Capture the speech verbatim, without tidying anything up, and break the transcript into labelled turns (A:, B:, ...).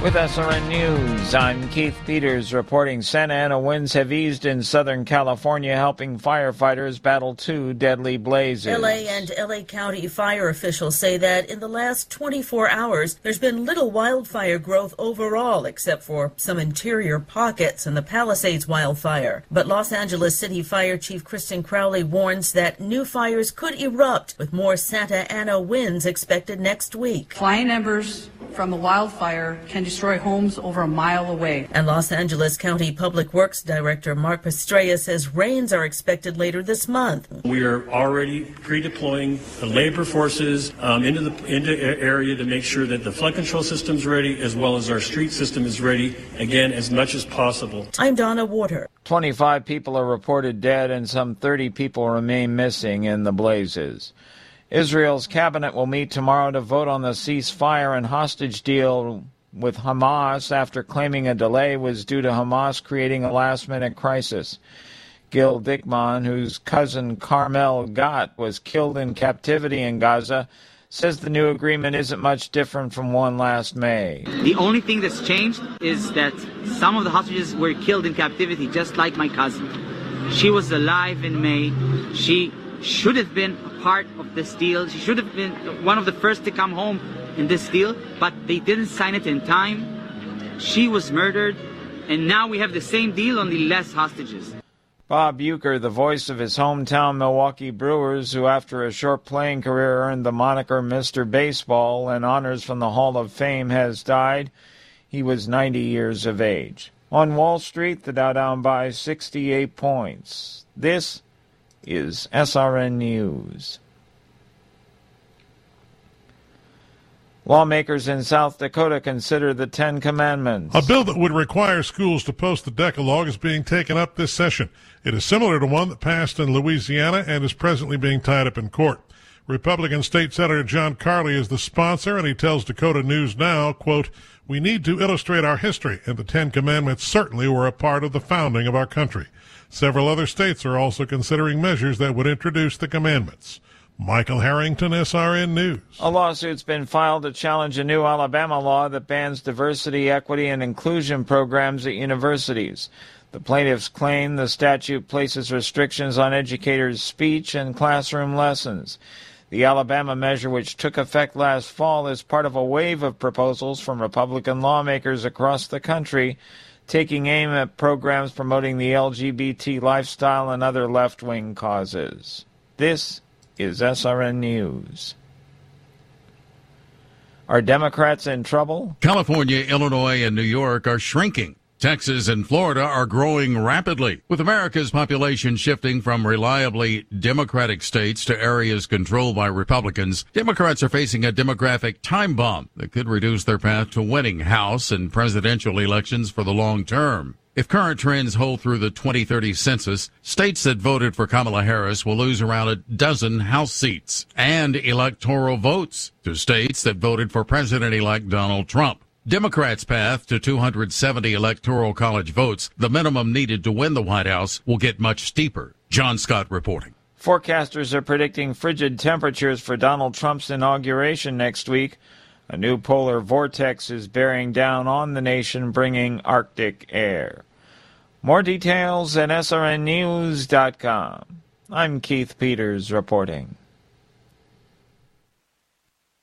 A: With S R N News, I'm Keith Peters reporting Santa Ana winds have eased in Southern California, helping firefighters battle two deadly blazes.
B: L A and L A County fire officials say that in the last twenty-four hours, there's been little wildfire growth overall, except for some interior pockets in the Palisades wildfire. But Los Angeles City Fire Chief Kristen Crowley warns that new fires could erupt with more Santa Ana winds expected next week.
C: Flying embers from a wildfire can destroy homes over a mile away.
B: And Los Angeles County Public Works Director Mark Pastrella says rains are expected later this month.
D: We are already pre-deploying the labor forces um, into the into area to make sure that the flood control system is ready, as well as our street system is ready, again, as much as possible.
B: I'm Donna Warder.
A: twenty-five people are reported dead and some thirty people remain missing in the blazes. Israel's cabinet will meet tomorrow to vote on the ceasefire and hostage deal with Hamas after claiming a delay was due to Hamas creating a last-minute crisis. Gil Dickman, whose cousin Carmel Gott was killed in captivity in Gaza, says the new agreement isn't much different from one last May.
E: The only thing that's changed is that some of the hostages were killed in captivity, just like my cousin. She was alive in May. She should have been a part of this deal. She should have been one of the first to come home in this deal, but they didn't sign it in time. She was murdered, and now we have the same deal, only less hostages.
A: Bob Uecker, the voice of his hometown Milwaukee Brewers, who after a short playing career earned the moniker Mister Baseball and honors from the Hall of Fame, has died. He was ninety years of age. On Wall Street, the Dow down by sixty-eight points. This is S R N News. Lawmakers in South Dakota consider the Ten Commandments.
F: A bill that would require schools to post the Decalogue is being taken up this session. It is similar to one that passed in Louisiana and is presently being tied up in court. Republican State Senator John Carley is the sponsor, and he tells Dakota News Now, quote, "We need to illustrate our history, and the Ten Commandments certainly were a part of the founding of our country. Several other states are also considering measures that would introduce the commandments." Michael Harrington, S R N News.
A: A lawsuit's been filed to challenge a new Alabama law that bans diversity, equity, and inclusion programs at universities. The plaintiffs claim the statute places restrictions on educators' speech and classroom lessons. The Alabama measure, which took effect last fall, is part of a wave of proposals from Republican lawmakers across the country taking aim at programs promoting the L G B T lifestyle and other left-wing causes. This is S R N News. Are Democrats in trouble?
G: California, Illinois, and New York are shrinking. Texas and Florida are growing rapidly. With America's population shifting from reliably Democratic states to areas controlled by Republicans, Democrats are facing a demographic time bomb that could reduce their path to winning House and presidential elections for the long term. If current trends hold through the twenty thirty census, states that voted for Kamala Harris will lose around a dozen House seats and electoral votes to states that voted for President-elect Donald Trump. Democrats' path to two hundred seventy electoral college votes, the minimum needed to win the White House, will get much steeper. John Scott reporting.
A: Forecasters are predicting frigid temperatures for Donald Trump's inauguration next week. A new polar vortex is bearing down on the nation, bringing Arctic air. More details at S R N news dot com. I'm Keith Peters reporting.